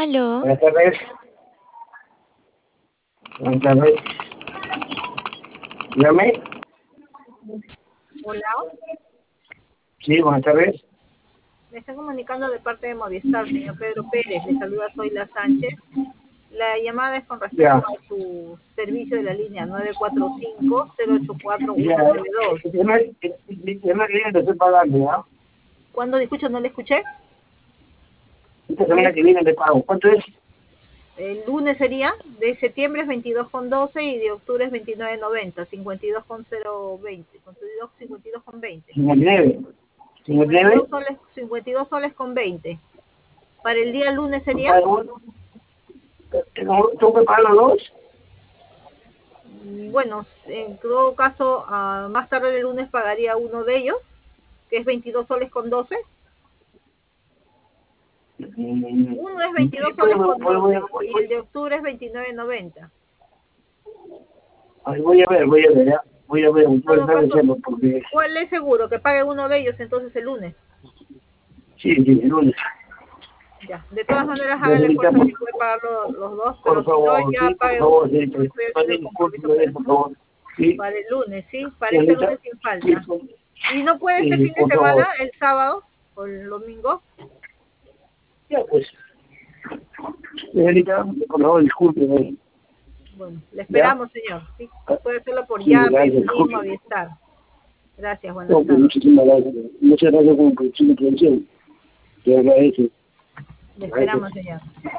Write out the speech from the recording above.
Aló, Buenas tardes. Buenas tardes. Dígame. Hola, Sí, buenas tardes. me está comunicando de parte de Movistar, señor Pedro Pérez. Le saluda Zoila Sánchez. La llamada es con respecto Ya. a su servicio de la línea 945-084-192. Ya. Ya me viene, te estoy pagando, ¿ya? ¿Cuándo, disculpa, no le escuché? Esta semana que viene te pago. ¿Cuánto es? El lunes sería, de septiembre es 22,12 y de octubre es 29,90, 52,020, 52,20. 59. 59. 52 soles con 20. Para el día lunes sería, ¿Tengo que pagar los dos? bueno, en todo caso, más tarde el lunes pagaría uno de ellos, que es 22 soles con 12. Uno es 22 soles con 12 y el de octubre es 29,90. Voy a ver, ya. Voy a ver, En voy a todo estar caso, diciendo porque... ¿cuál es seguro? Que pague uno de ellos entonces el lunes. Sí, el lunes. Ya, de todas maneras haga el Señorita, esfuerzo si puede pagar los dos, pero por si no favor, ya sí, por pague uno, favor, sí. porque estoy haciendo el compromiso Por favor. Sí, para el lunes, ¿sí? Para este señorita. lunes sin Sí, falta. ¿Y no puede este fin de por semana, favor. el sábado o el domingo? Ya, pues. Señorita, por favor, discúlpeme. Bueno, le ¿Ya? esperamos, señor. ¿Sí? Puede hacerlo por Sí, Yape, gracias, Plin, disculpe. Movistar. Gracias, buenas No, pues, tardes. muchísimas gracias. Muchas gracias por su atención. Te agradezco. Le esperamos, señor.